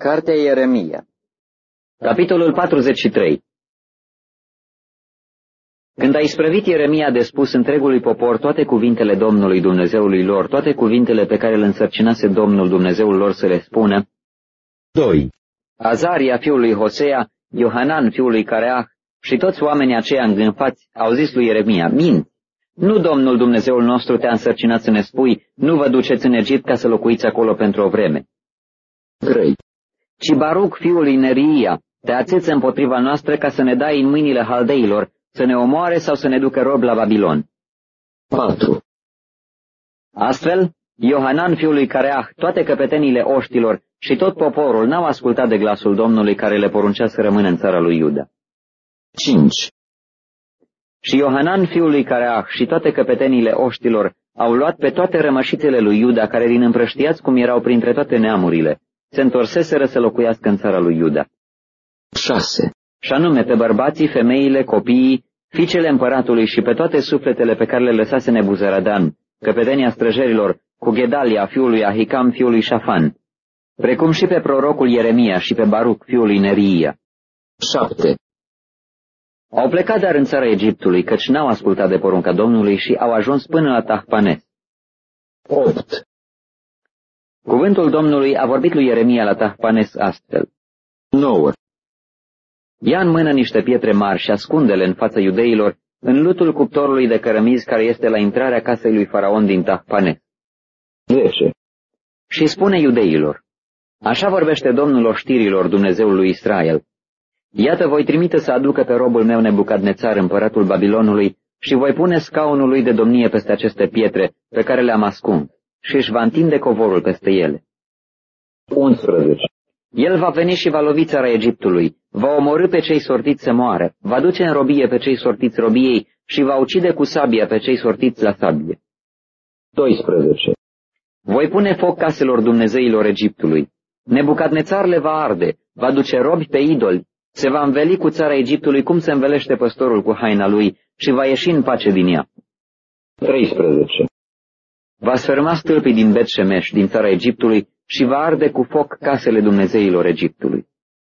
Cartea Ieremia, capitolul 43. Când a isprăvit Ieremia de spus întregului popor toate cuvintele Domnului Dumnezeului lor, toate cuvintele pe care le însărcinase Domnul Dumnezeul lor să le spună, 2. Azaria fiul lui Hosea, Iohanan fiul lui Careah și toți oamenii aceia îngânfați au zis lui Ieremia, minți, nu Domnul Dumnezeul nostru te-a însărcinat să ne spui, nu vă duceți în Egipt ca să locuiți acolo pentru o vreme. 3. Ci Baruc fiul lui Neria te ațeță împotriva noastră ca să ne dai în mâinile haldeilor, să ne omoare sau să ne ducă rob la Babilon. 4. Astfel, Iohanan fiul lui Careah, toate căpetenile oștilor și tot poporul n-au ascultat de glasul Domnului care le poruncea să rămână în țara lui Iuda. 5. Și Iohanan fiul lui Careah și toate căpetenile oștilor au luat pe toate rămășițele lui Iuda, care din împrăștiați cum erau printre toate neamurile, se întorseseră să locuiască în țara lui Iuda. 6. Și anume pe bărbații, femeile, copiii, fiicele împăratului și pe toate sufletele pe care le lăsase Nebuzaradan, căpetenia străjerilor, cu Gedalia fiul lui Ahicam fiul lui Șafan, precum și pe prorocul Ieremia și pe Baruc fiul lui Neria. 7. Au plecat dar în țara Egiptului, căci n-au ascultat de porunca Domnului și au ajuns până la Tahpanes. 8. Cuvântul Domnului a vorbit lui Ieremia la Tahpanes astfel. 9. Ia în mână niște pietre mari și ascunde-le în fața iudeilor, în lutul cuptorului de cărămizi care este la intrarea casei lui Faraon din Tahpanes. 10. Și spune iudeilor, așa vorbește Domnul oștirilor, Dumnezeul lui Israel. Iată, voi trimite să aducă pe robul meu Nebucadnețar, împăratul Babilonului, și voi pune scaunul lui de domnie peste aceste pietre pe care le-am ascuns, și își va întinde covorul peste ele. 11. El va veni și va lovi țara Egiptului, va omorî pe cei sortiți să moară, va duce în robie pe cei sortiți robiei și va ucide cu sabia pe cei sortiți la sabie. 12. Voi pune foc caselor dumnezeilor Egiptului. Nebucadnețar le va arde, va duce robi pe idoli, se va înveli cu țara Egiptului cum se învelește păstorul cu haina lui și va ieși în pace din ea. 13. Va sfârma stâlpii din Bet-Shemesh, din țara Egiptului, și va arde cu foc casele dumnezeilor Egiptului.